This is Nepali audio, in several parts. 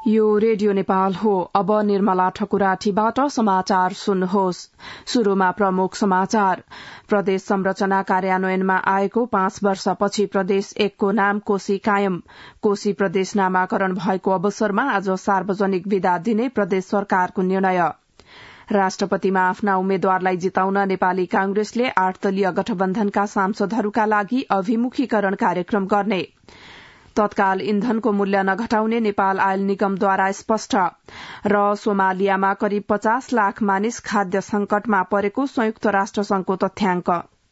यो रेडियो नेपाल हो। अब निर्मला ठकुराठीबाट समाचार सुन्नुहोस्। शुरूमा प्रमुख समाचार। प्रदेश संरचना कार्यान्वयनमा आएको 5 वर्षपछि प्रदेश 1 को नाम कोशी कायम। कोशी प्रदेश नामाकरण भएको अवसरमा आज सार्वजनिक विदा दिने प्रदेश सरकारको निर्णय। राष्ट्रपतिमा आफ्ना उम्मेद्वारलाई जिताउन नेपाली कांग्रेसले 8 दलीय गठबन्धनका सांसदहरूका लागि अभिमुखीकरण कार्यक्रम गर्ने। तत्काल इन्धनको मूल्य नघटाउने नेपाल आयल निगमद्वारा स्पष्ट। र सोमालियामा करिब 50 लाख मानिस खाद्य संकटमा परेको संयुक्त राष्ट्र संघको तथ्याङ्क।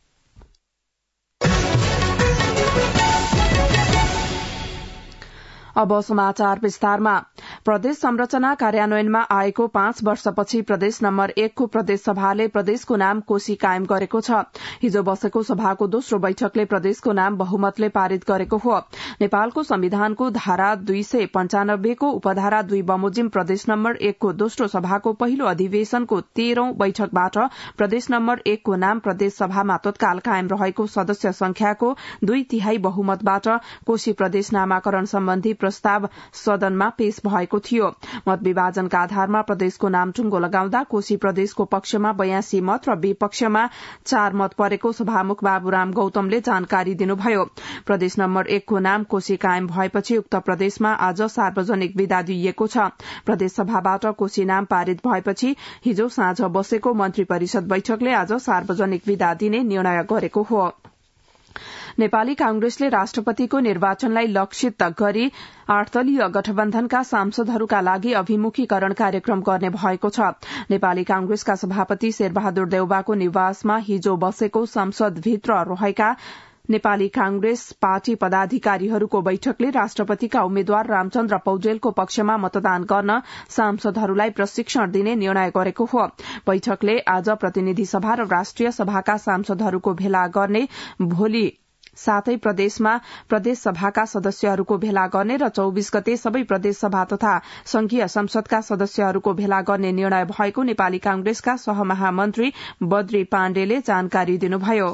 अब समाचार विस्तारमा। प्रदेश संरचना कार्यान्वयनमा आएको 5 वर्षपछि प्रदेश नम्बर 1 को प्रदेश सभाले प्रदेशको नाम कोशी कायम गरेको छ। हिजो बसेको सभाको दोस्रो बैठकले प्रदेशको नाम बहुमतले पारित गरेको हो। नेपालको संविधानको धारा 295 को उपधारा 2 बमोजिम प्रदेश नम्बर 1 को दोस्रो सभाको पहिलो अधिवेशनको 13औं बैठकबाट प्रदेश नम्बर 1 को नाम प्रदेश सभामा तत्काल कायम रहेको सदस्य संख्याको 2/3 बहुमतबाट कोशी प्रदेश नामाकरण सम्बन्धी प्रस्ताव सदनमा पेश भएको थियो। मत विभाजनका आधारमा प्रदेशको नाम टुंगो लगाउँदा कोशी प्रदेशको पक्षमा 82 मत र विपक्षमा 4 मत परेको सभामुख बाबुराम गौतमले जानकारी दिनुभयो। प्रदेश नम्बर 1 को नाम कोशी कायम भएपछि उक्त प्रदेशमा आज सार्वजनिक विदा दिइएको छ। प्रदेश सभाबाट कोशी नाम पारित भएपछि हिजो साँझ बसेको मन्त्री परिषद बैठकले आज सार्वजनिक विदा दिने निर्णय गरेको हो। नेपाली कांग्रेसले राष्ट्रपतिको निर्वाचनलाई लक्षित गरी 8 दलीय गठबन्धनका सांसदहरूका लागि अभिमुखीकरण कार्यक्रम गर्ने भएको छ। नेपाली कांग्रेसका सभापति शेरबहादुर देउवाको निवासमा हिजो बसेको संसदभित्र रहेका नेपाली कांग्रेस पार्टी पदाधिकारीहरूको बैठकले राष्ट्रपतिका उम्मेद्वार रामचन्द्र पौडेलको पक्षमा मतदान गर्न सांसदहरूलाई प्रशिक्षण दिने निर्णय गरेको हो। बैठकले आज प्रतिनिधि सभा र राष्ट्रिय सभाका सांसदहरूको भेला गर्ने, भोलि साथै प्रदेशमा प्रदेश सभाका सदस्यहरूको भेला गर्ने र 24 गते सबै प्रदेश सभा तथा संघीय संसदका सदस्यहरूको भेला गर्ने निर्णय भएको नेपाली कांग्रेसका सहमहामन्त्री बद्री पाण्डेले जानकारी दिनुभयो।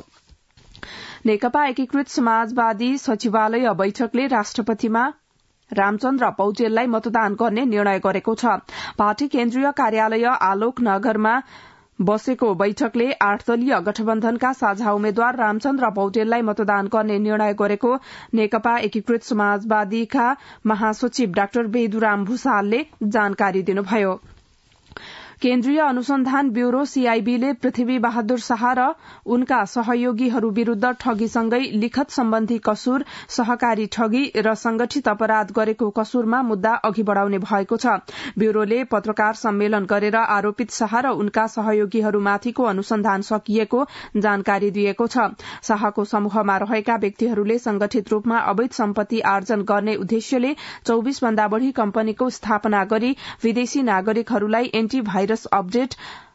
नेकपा एकीकृत समाजवादी सचिवालय बैठकले राष्ट्रपतिमा रामचन्द्र पौडेललाई मतदान गर्ने निर्णय गरेको छ। पार्टी केन्द्रीय कार्यालय आलोक नगरमा बसेको बैठकले 8 दलीय गठबन्धनका साझा उम्मेद्वार रामचन्द्र पौडेललाई मतदान गर्ने निर्णय गरेको नेकपा एकीकृत समाजवादीका महासचिव डाक्टर बेदुराम भूषालले जानकारी दिनुभयो। केन्द्रीय अनुसन्धान ब्यूरो सीआईबीले पृथ्वी बहादुर शाह र उनका सहयोगीहरू विरूद्ध ठगीसँगै लिखत सम्बन्धी कसुर, सहकारी ठगी र संगठित अपराध गरेको कसुरमा मुद्दा अघि बढ़ाउने भएको छ। ब्यूरोले पत्रकार सम्मेलन गरेर आरोपित शाह र उनका सहयोगीहरूमाथिको अनुसन्धान सकिएको जानकारी दिएको छ। शाहको समूहमा रहेका व्यक्तिहरूले संगठित रूपमा अवैध सम्पत्ति आर्जन गर्ने उद्देश्यले 24 भन्दा बढ़ी कम्पनीको स्थापना गरी विदेशी नागरिकहरूलाई एन्टी अपडेट,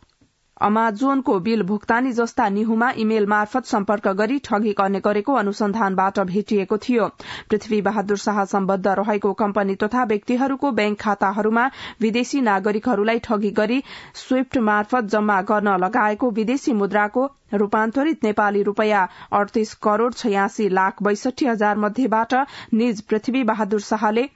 अमाजोनको बिल भुक्तानी जस्ता निहुमा इमेल मार्फत सम्पर्क गरी ठगी गर्ने गरेको अनुसन्धानबाट भेटिएको थियो। पृथ्वी बहादुर शाह सम्बद्ध रहेको कम्पनी तथा व्यक्तिहरूको बैंक खाताहरूमा विदेशी नागरिकहरूलाई ठगी गरी स्विफ्ट मार्फत जम्मा गर्न लगाएको विदेशी मुद्राको रूपान्तरित नेपाली रूपैयाँ 38 करोड़ 86 लाख 62 हजार मध्येबाट निज पृथ्वी बहादुर शाहले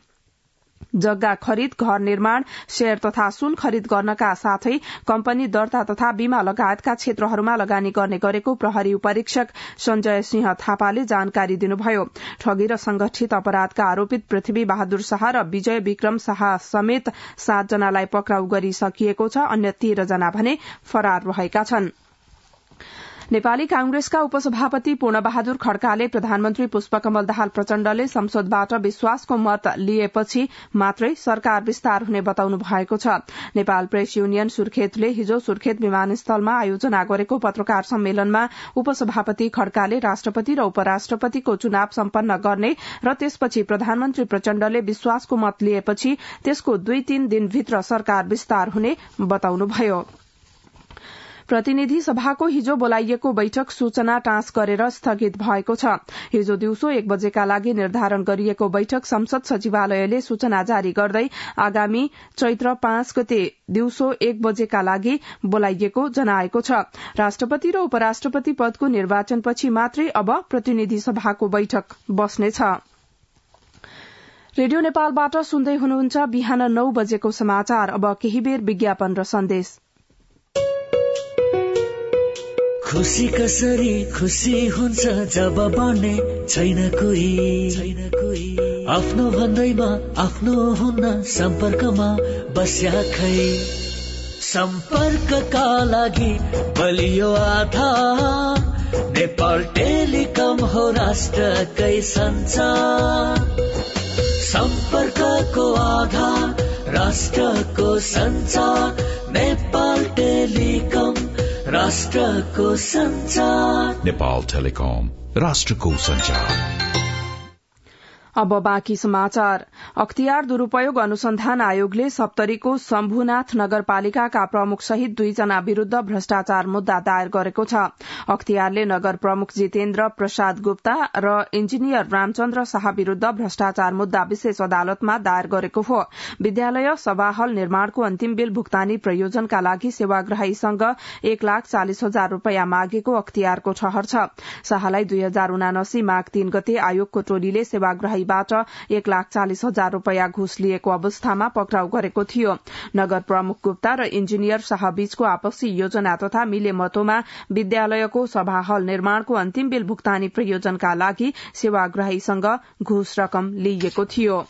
जग्गा खरिद, घर निर्माण, शेयर तथा सुन खरिद गर्नका साथै कम्पनी दर्ता तथा बीमा लगायतका क्षेत्रहरूमा लगानी गर्ने गरेको प्रहरी उपरीक्षक संजय सिंह थापाले जानकारी दिनुभयो। ठगी र संगठित अपराधका आरोपित पृथ्वी बहादुर शाह र विजय विक्रम शाह समेत 7 जनालाई पक्राउ गरिसकिएको छ। अन्य 13 जना भने फरार रहेका छन्। नेपाली कांग्रेसका उपसभापति पूर्णबहादुर खड्काले प्रधानमन्त्री पुष्पकमल दाहाल प्रचण्डले संसदबाट विश्वासको मत लिएपछि मात्रै सरकार विस्तार हुने बताउनु भएको छ। नेपाल प्रेस युनियन सुर्खेतले हिजो सुर्खेत विमानस्थलमा आयोजना गरेको पत्रकार सम्मेलनमा उपसभापति खड्काले राष्ट्रपति र उपराष्ट्रपतिको चुनाव सम्पन्न गर्ने र त्यसपछि प्रधानमन्त्री प्रचण्डले विश्वासको मत लिएपछि त्यसको 2-3 दिनभित्र सरकार विस्तार हुने बताउनुभयो। प्रतिनिधि सभाको हिजो बोलाइएको बैठक सूचना टाँस गरेर स्थगित भएको छ। हिजो दिउँसो 1 बजेका लागि निर्धारण गरिएको बैठक संसद सचिवालयले सूचना जारी गर्दै आगामी चैत्र 5 गते दिउँसो 1 बजेका लागि बोलाइएको जनाएको छ। राष्ट्रपति र उपराष्ट्रपति पदको निर्वाचनपछि मात्रै अब प्रतिनिधि सभाको बैठक बस्नेछ। रेडियो नेपालबाट सुन्दै हुनुहुन्छ बिहान 9 बजेको समाचार। अब केही बेर विज्ञापन र सन्देश। खुशी कसरी खुशी हुन्छ जब बाँड्ने छैन कोही आफ्नो भन्दैमा आफ्नो हुन्न सम्पर्कमा बस्या खै सम्पर्कका लागि बलियो आधार नेपाल टेलिकम हो राष्ट्रकै सञ्चार सम्पर्कको आधार राष्ट्रको सञ्चार नेपाल टेलिकम राष्ट्रको सञ्चार नेपाल टेलिकम राष्ट्रको सञ्चार। अब बाँकी समाचार। अख्तियार दुरूपयोग अनुसन्धान आयोगले सप्तरीको शम्भुनाथ नगरपालिकाका प्रमुख सहित 2 जना विरूद्ध भ्रष्टाचार मुद्दा दायर गरेको छ। अख्तियारले नगर प्रमुख जितेन्द्र प्रसाद गुप्ता र इन्जिनियर रामचन्द्र शाह विरूद्ध भ्रष्टाचार मुद्दा विशेष अदालतमा दायर गरेको हो। विद्यालय सभा हल निर्माणको अन्तिम बिल भुक्तानी प्रयोजनका लागि सेवाग्राहीसँग 1,40,000 रूपियाँ मागेको अख्तियारको ठहर छ। शाहलाई 2079 माघ 3 गते आयोगको टोलीले सेवाग्राही बाट 1,40,000 रूपियाँ घुस लिएको अवस्थामा पक्राउ गरेको थियो। नगर प्रमुख गुप्ता र इन्जिनियर शाह बीचको आपसी योजना तथा मिलेमतोमा विद्यालयको सभा हल निर्माणको अन्तिम बिल भुक्तानी प्रयोजनका लागि सेवाग्राहीसँग घुस रकम लिइएको थियो।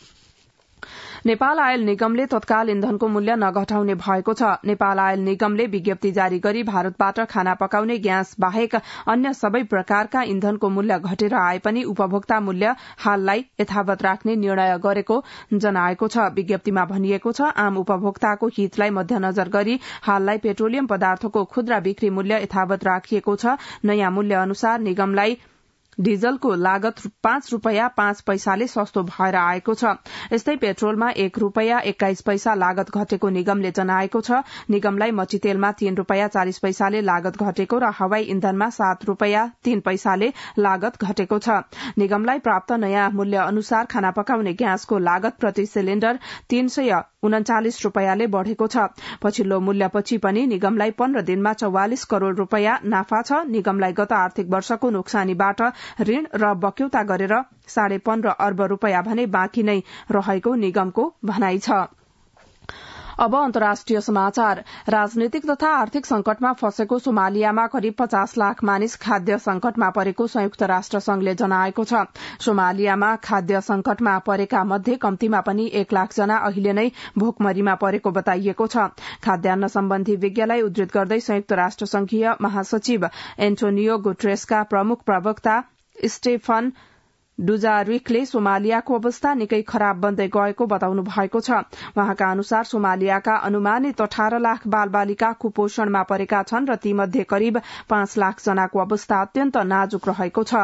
नेपाल आयल निगमले तत्काल इन्धनको मूल्य नघटाउने भएको छ। नेपाल आयल निगमले विज्ञप्ति जारी गरी भारतबाट खाना पकाउने ग्यास बाहेक अन्य सबै प्रकारका इन्धनको मूल्य घटेर आए पनि उपभोक्ता मूल्य हाललाई यथावत राख्ने निर्णय गरेको जनाएको छ। विज्ञप्तिमा भनिएको छ, आम उपभोक्ताको हितलाई मध्यनजर गरी हाललाई पेट्रोलियम पदार्थको खुद्रा बिक्री मूल्य यथावत राखिएको छ। नयाँ मूल्य अनुसार निगमलाई डीजलको लागत 5 रूपियाँ 5 पैसाले सस्तो भएर आएको छ। यस्तै पेट्रोलमा 1 रूपियाँ 21 पैसा लागत घटेको निगमले जनाएको छ। निगमलाई मचितेलमा 3 रूपियाँ 40 पैसाले लागत घटेको र हवाई इन्धनमा 7 रूपियाँ 3 पैसाले लागत घटेको छ। निगमलाई प्राप्त नयाँ मूल्य अनुसार खाना पकाउने ग्यासको लागत प्रति सिलिण्डर 339 रूपियाँले बढ़ेको छ। पछिल्लो मूल्यपछि पनि निगमलाई 15 दिनमा 44 करोड़ रूपियाँ नाफा छ। निगमलाई गत आर्थिक वर्षको नोक्सानीबाट ऋण र बक्यौता गरेर 15.5 अर्ब रूपियाँ भने बाँकी नै रहेको निगमको भनाइ छ। अब अन्तर्राष्ट्रिय समाचार। राजनीतिक तथा आर्थिक संकटमा फँसेको सोमालियामा करिब 50 लाख मानिस खाद्य संकटमा परेको संयुक्त राष्ट्र संघले जनाएको छ। सोमालियामा खाद्य संकटमा परेका मध्ये कम्तीमा पनि 1 लाख जना अहिले नै भोकमरीमा परेको बताइएको छ। खाद्यान्न सम्बन्धी विज्ञलाई उद्धृत गर्दै संयुक्त राष्ट्र संघीय महासचिव एन्टोनियो गुटेरेसका प्रमुख प्रवक्ता स्टेफन डुजारिकले सोमालियाको अवस्था निकै खराब बन्दै गएको बताउनु भएको छ। वहाँका अनुसार सोमालियाका अनुमानित 18 लाख बालबालिका कुपोषणमा परेका छन् र तीमध्ये करिब 5 लाख जनाको अवस्था अत्यन्त नाजुक रहेको छ।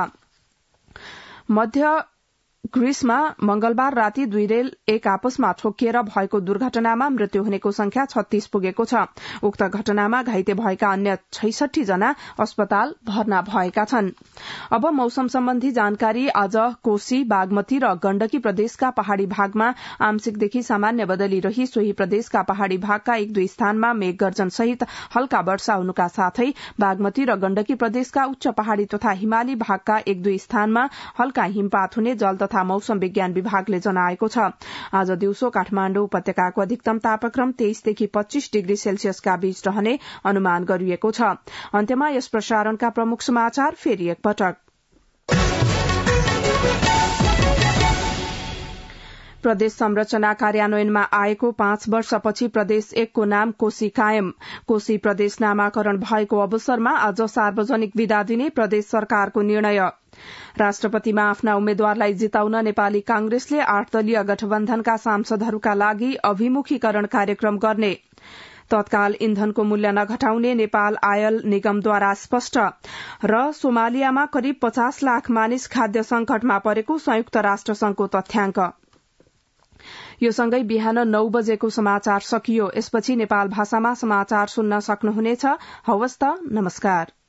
मध्य ग्रीसमा मंगलबार राति 2 रेल एक आपसमा ठोकिएर भएको दुर्घटनामा मृत्यु हुनेको संख्या 36 पुगेको छ। उक्त घटनामा घाइते भएका अन्य 66 जना अस्पताल भर्ना भएका छन्। अब मौसम सम्बन्धी जानकारी। आज कोशी, बागमती र गण्डकी प्रदेशका पहाड़ी भागमा आंशिकदेखि सामान्य बदली रही सोही प्रदेशका पहाड़ी भागका 1-2 स्थानमा मेघगर्जन सहित हल्का वर्षा हुनुका साथै बागमती र गण्डकी प्रदेशका उच्च पहाड़ी तथा हिमाली भागका 1-2 स्थानमा हल्का हिमपात हुने जल तथा मौसम विज्ञान विभागले जनाएको छ। आज दिउँसो काठमाण्डु उपत्यकाको अधिकतम तापक्रम 23 देखि 25 डिग्री सेल्सियसका बीच रहने अनुमान गरिएको छ। अन्त्यमा यस प्रसारणका प्रमुख समाचार फेरि एकपटक। प्रदेश संरचना कार्यान्वयनमा आएको 5 वर्षपछि प्रदेश 1 को नाम कोशी कायम। कोशी प्रदेश नामाकरण भएको अवसरमा आज सार्वजनिक विदा दिने प्रदेश सरकारको निर्णय। राष्ट्रपतिमा आफ्ना उम्मेद्वारलाई जिताउन नेपाली कांग्रेसले 8 दलीय गठबन्धनका सांसदहरूका लागि अभिमुखीकरण कार्यक्रम गर्ने। तत्काल इन्धनको मूल्य नघटाउने नेपाल आयल निगमद्वारा स्पष्ट। र सोमालियामा करिब 50 लाख मानिस खाद्य संकटमा परेको संयुक्त राष्ट्र संघको तथ्याङ्क। यो सँगै बिहान 9 बजेको समाचार सकियो। यसपछि नेपाल भाषामा समाचार सुन्न सक्नुहुनेछ। हवस् त, नमस्कार।